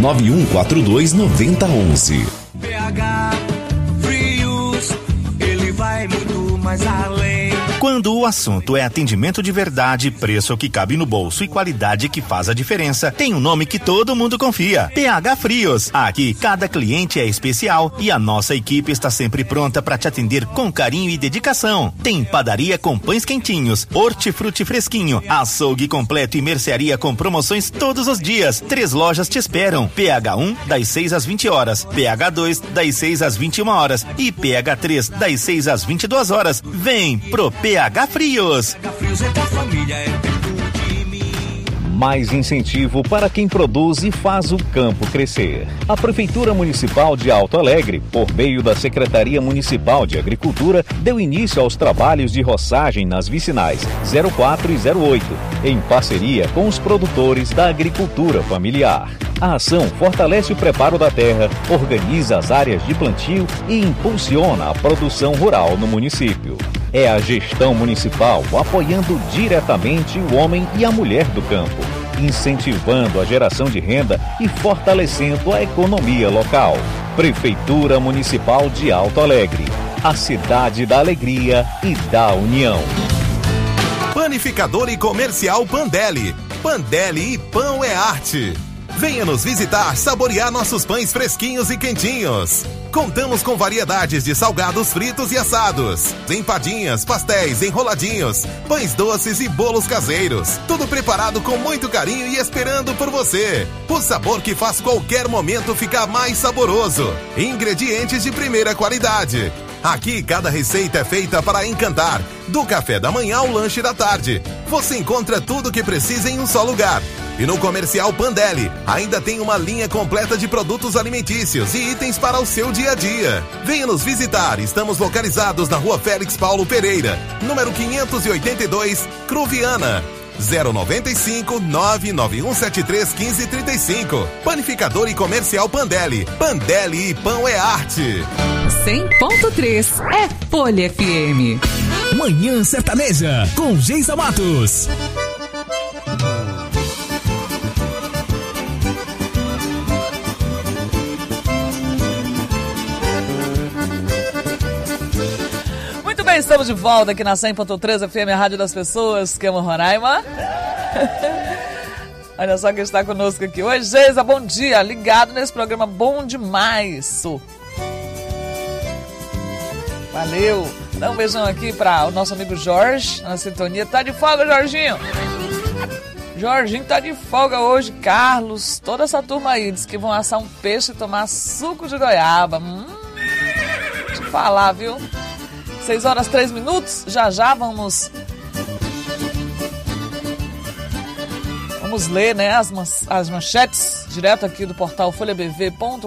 991429011. PH Frios, ele vai muito mais além. Quando o assunto é atendimento de verdade, preço que cabe no bolso e qualidade que faz a diferença, tem um nome que todo mundo confia: PH Frios. Aqui, cada cliente é especial e a nossa equipe está sempre pronta para te atender com carinho e dedicação. Tem padaria com pães quentinhos, hortifruti fresquinho, açougue completo e mercearia com promoções todos os dias. 3 lojas te esperam: PH1 das 6 às 20 horas, PH2 das 6 às 21 horas e PH3 das 6 às 22 horas. Vem pro PH Frios. Mais incentivo para quem produz e faz o campo crescer. A Prefeitura Municipal de Alto Alegre, por meio da Secretaria Municipal de Agricultura, deu início aos trabalhos de roçagem nas vicinais 04 e 08, em parceria com os produtores da agricultura familiar. A ação fortalece o preparo da terra, organiza as áreas de plantio e impulsiona a produção rural no município. É a gestão municipal apoiando diretamente o homem e a mulher do campo, incentivando a geração de renda e fortalecendo a economia local. Prefeitura Municipal de Alto Alegre, a cidade da alegria e da união. Panificador e Comercial Pandeli. Pandeli e Pão é Arte. Venha nos visitar, saborear nossos pães fresquinhos e quentinhos. Contamos com variedades de salgados fritos e assados, empadinhas, pastéis, enroladinhos, pães doces e bolos caseiros. Tudo preparado com muito carinho e esperando por você. O sabor que faz qualquer momento ficar mais saboroso. Ingredientes de primeira qualidade. Aqui cada receita é feita para encantar. Do café da manhã ao lanche da tarde. Você encontra tudo o que precisa em um só lugar. E no Comercial Pandeli, ainda tem uma linha completa de produtos alimentícios e itens para o seu dia a dia. Venha nos visitar, estamos localizados na Rua Félix Paulo Pereira, número 582, Cruviana. 095 99173 1535. Panificador e comercial Pandelli. Pandelli e Pão é Arte. 100.3 é Folha FM. Manhã Sertaneja com Geisa Matos. Muito bem, estamos de volta aqui na 100.3 FM, a Rádio das Pessoas que amam Roraima. Olha só quem está conosco aqui hoje. Geisa, bom dia. Ligado nesse programa bom demais. Valeu. Dá um beijão aqui para o nosso amigo Jorge, na sintonia. Tá de folga, Jorginho? Jorginho tá de folga hoje. Carlos, toda essa turma aí diz que vão assar um peixe e tomar suco de goiaba. Deixa eu falar, viu? 6 horas 3 minutos. Já vamos ler, né, as manchetes direto aqui do portal folhabv.com.br.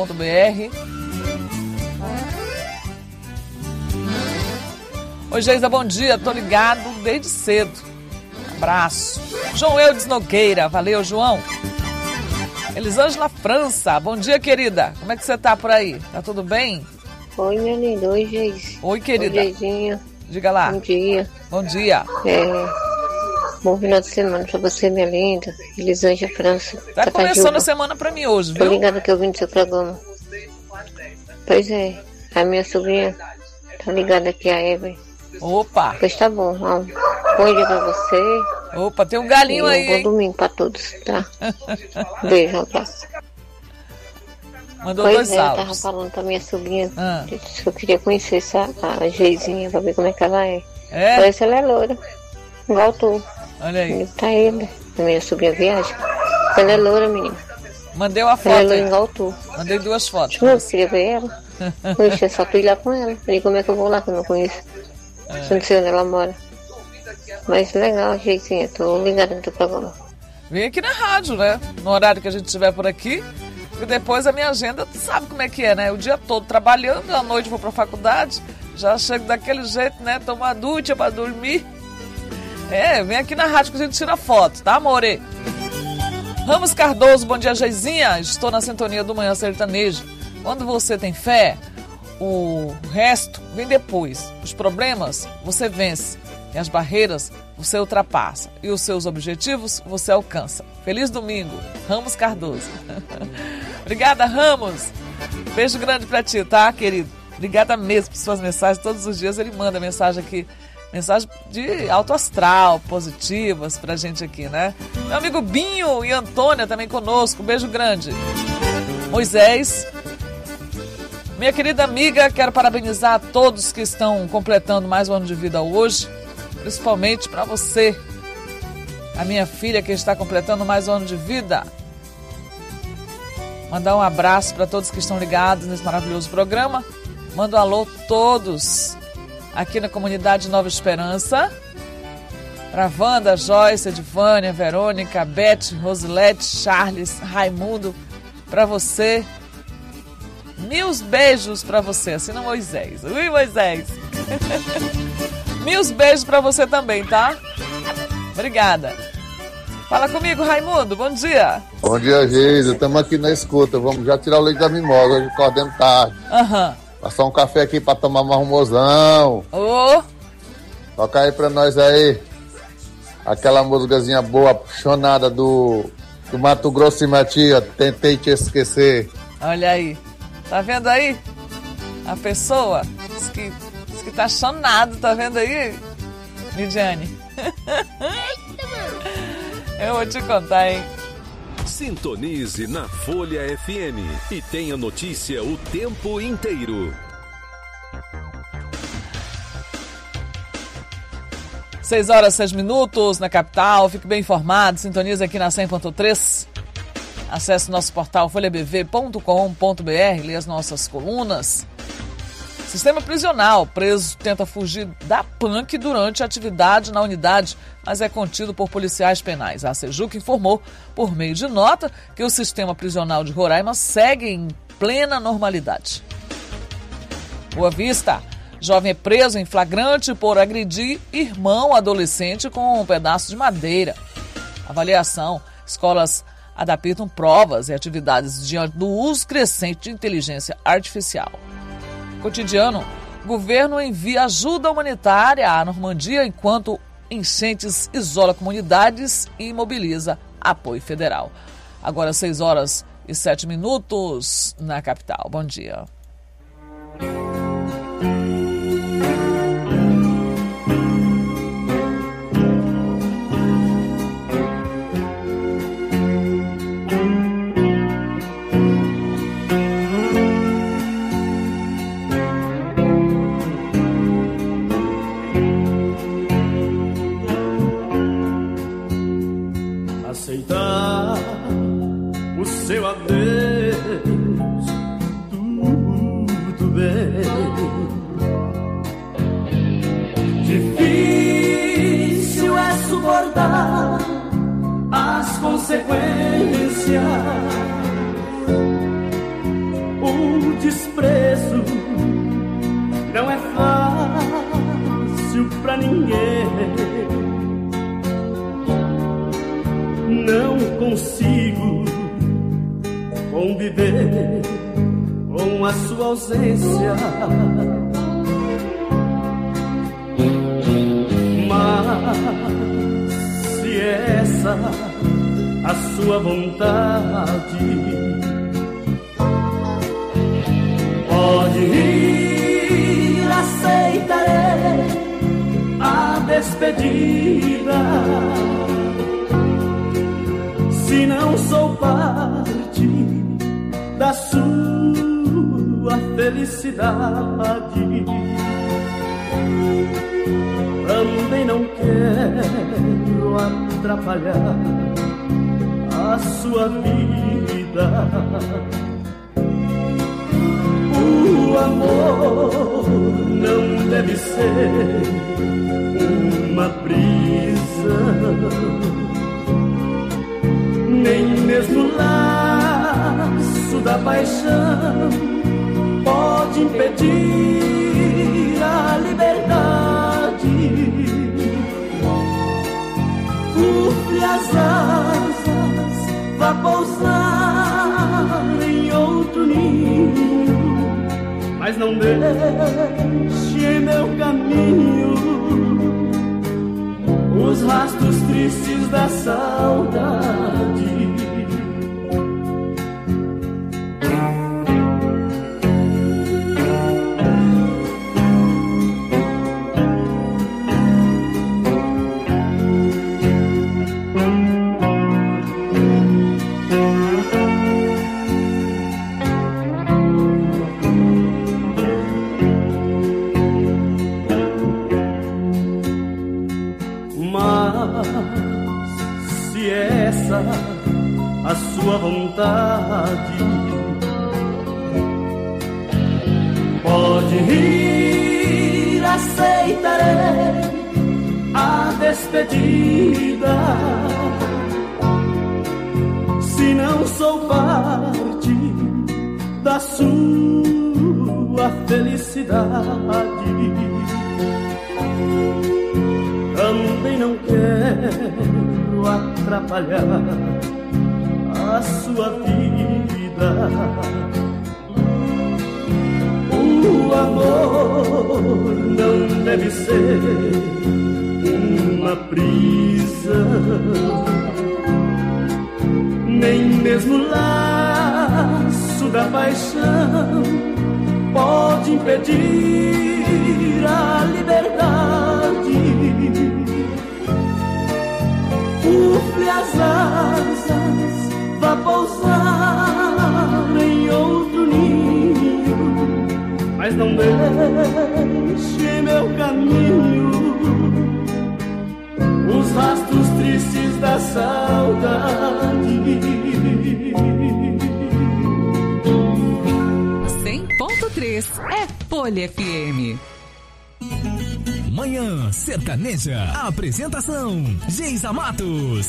Oi, Geisa, bom dia. Tô ligado desde cedo. Abraço. João Eudes Nogueira. Valeu, João. Elisângela França. Bom dia, querida. Como é que você tá por aí? Tá tudo bem? Oi, minha linda. Oi, Geis. Oi, querida. Oi, Geisinha. Diga lá. Bom dia. Bom dia. Bom final de semana pra você, minha linda. Elisângela França. Tá começando a semana pra mim hoje, viu? Tô ligada que eu vim no seu programa. Pois é. A minha sobrinha tá ligada aqui, a Eva. Opa! Pois tá bom. Bom dia pra você. Opa, tem um galinho aí, hein? Bom domingo pra todos, tá? Beijo, um abraço. Mandou dois áudios. Eu tava falando pra minha sobrinha que eu queria conhecer a Geizinha pra ver como é que ela é. Parece que ela é loura, igual tu. Olha aí. Tá ele, a minha sobrinha viaja. Ela é loura, menina. Mandei uma foto. Ela é loura igual tu. Mandei 2 fotos. Eu queria ver ela. Poxa, é só tu ir lá com ela. Falei, como é que eu vou lá que eu não conheço? Eu não sei onde ela mora. Mas legal, Geizinha, tô ligada no teu programa. Vem aqui na rádio, né? No horário que a gente estiver por aqui. E depois a minha agenda, tu sabe como é que é, né? O dia todo trabalhando, à noite vou pra faculdade, já chego daquele jeito, né? Tomo uma ducha pra dormir. Vem aqui na rádio que a gente tira foto, tá, amore? Ramos Cardoso, bom dia, Geizinha. Estou na sintonia do Manhã Sertanejo. Quando você tem fé, o resto vem depois. Os problemas você vence. E as barreiras você ultrapassa. E os seus objetivos você alcança. Feliz domingo, Ramos Cardoso. Obrigada, Ramos. Beijo grande pra ti, tá, querido? Obrigada mesmo por suas mensagens. Todos os dias ele manda mensagem aqui. Mensagem de alto astral, positivas pra gente aqui, né? Meu amigo Binho e Antônia também conosco. Beijo grande. Moisés. Minha querida amiga, quero parabenizar a todos que estão completando mais um ano de vida hoje. Principalmente para você, a minha filha que está completando mais um ano de vida. Mandar um abraço para todos que estão ligados nesse maravilhoso programa. Manda um alô todos aqui na comunidade Nova Esperança. Para Wanda, Joyce, Edivânia, Verônica, Beth, Rosilete, Charles, Raimundo. Para você. 1000 beijos para você. Assina Moisés. Ui, Moisés. 1000 beijos pra você também, tá? Obrigada. Fala comigo, Raimundo. Bom dia. Bom dia, Geisa. Estamos aqui na escuta. Vamos já tirar o leite da mimosa. Hoje acordamos tarde. Passar um café aqui pra tomar mais um mozão. Toca aí pra nós aí. Aquela músicazinha boa, apaixonada do Mato Grosso e Matia. Tentei te esquecer. Olha aí. Tá vendo aí? A pessoa diz que tá chonado, tá vendo aí, Lidiane? Eu vou te contar, hein? Sintonize na Folha FM e tenha notícia o tempo inteiro. 6 horas 6 minutos na capital. Fique bem informado. Sintonize aqui na 100.3. Acesse nosso portal folhabv.com.br. Lê as nossas colunas. Sistema prisional. Preso tenta fugir da PANC durante a atividade na unidade, mas é contido por policiais penais. A Sejuc informou, por meio de nota, que o sistema prisional de Roraima segue em plena normalidade. Boa Vista. Jovem é preso em flagrante por agredir irmão adolescente com um pedaço de madeira. Avaliação. Escolas adaptam provas e atividades diante do uso crescente de inteligência artificial. Cotidiano. Governo envia ajuda humanitária à Normandia enquanto enchentes isola comunidades e mobiliza apoio federal. Agora 6h07 na capital. Bom dia. Aceitar o seu adeus, tudo bem. Difícil é suportar as consequências, o desprezo não é fácil pra ninguém. Não consigo conviver com a sua ausência, mas se essa a sua vontade, pode ir, aceitarei a despedida. Se não sou parte da sua felicidade, também não quero atrapalhar a sua vida. O amor não deve ser uma brisa, nem mesmo o laço da paixão pode impedir a liberdade. Ufle as asas, vá pousar em outro ninho, mas não deixe em meu caminho os rastros tristes da saudade. A sua vontade, pode ir, aceitarei a despedida. Se não sou parte da sua felicidade, também não quero atrapalhar a sua vida. O amor não deve ser uma brisa, nem mesmo o laço da paixão pode impedir a liberdade. Ufle as asas, vá pousar em outro ninho, mas não deixe em meu caminho os rastros tristes da saudade. 100.3 é Folha FM. Manhã Sertaneja. Apresentação: Geisa Matos.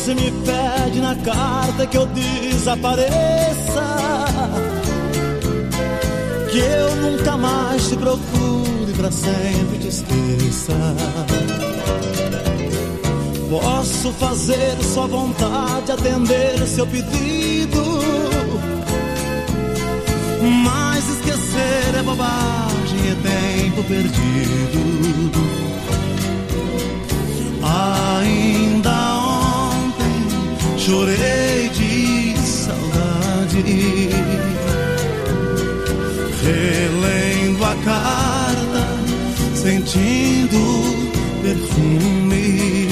você me pede na carta que eu desapareça, que eu nunca mais te procure, pra sempre te esqueça. Posso fazer sua vontade, atender seu pedido, mas esquecer é bobagem, é tempo perdido. Ainda ontem chorei de saudade, relendo a carta, sentindo perfume.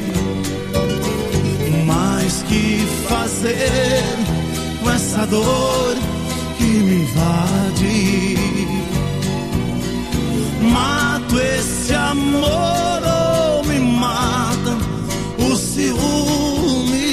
Mas que fazer com essa dor que me invade? Mato esse amor ou me mata o ciúme?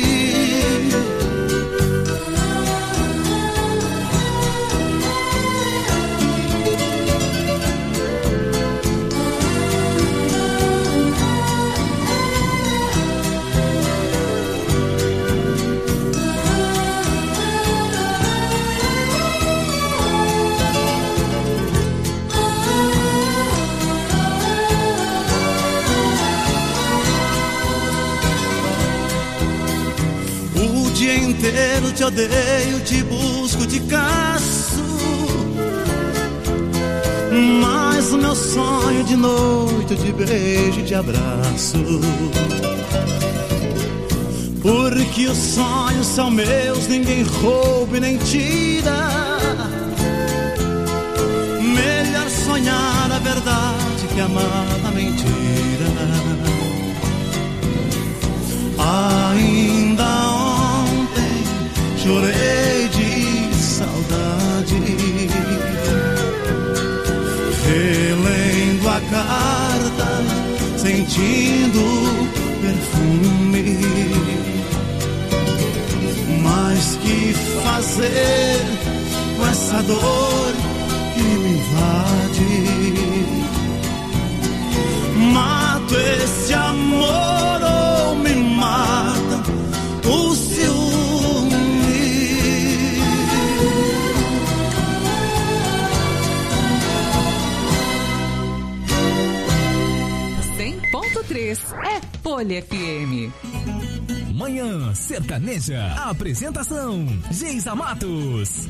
Inteiro te odeio, te busco, te caço, mas o meu sonho de noite eu te beijo e te abraço, porque os sonhos são meus, ninguém rouba e nem tira. Melhor sonhar a verdade que amar a mentira. Ainda chorei de saudade, relendo a carta, sentindo perfume. Mas que fazer com essa dor que me invade? Mato esse amor ou me mata o ciúme? 100.3 é Folha FM. Manhã Sertaneja. Apresentação: Geisa Matos.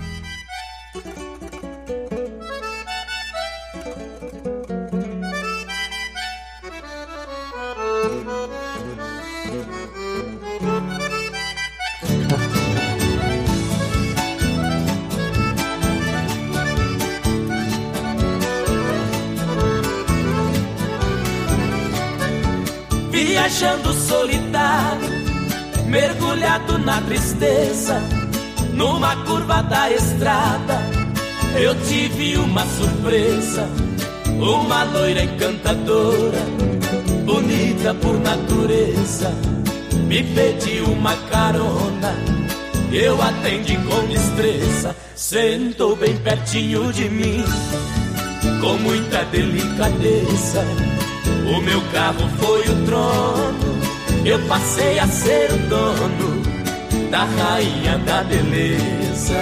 Viajando solitário, mergulhado na tristeza, numa curva da estrada, eu tive uma surpresa. Uma loira encantadora, bonita por natureza, me pediu uma carona, eu atendi com destreza. Sentou bem pertinho de mim, com muita delicadeza. O meu carro foi o trono, eu passei a ser o dono da rainha da beleza.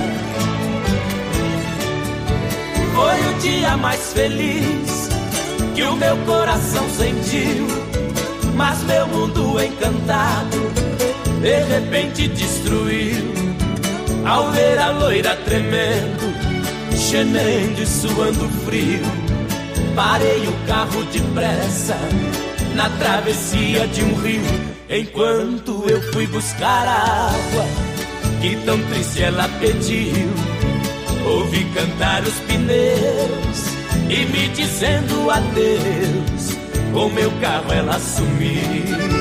Foi o dia mais feliz que o meu coração sentiu, mas meu mundo encantado de repente destruiu. Ao ver a loira tremendo, gemendo e suando frio, parei o carro depressa na travessia de um rio. Enquanto eu fui buscar água, que tão triste ela pediu, ouvi cantar os pneus e me dizendo adeus. Com meu carro ela sumiu.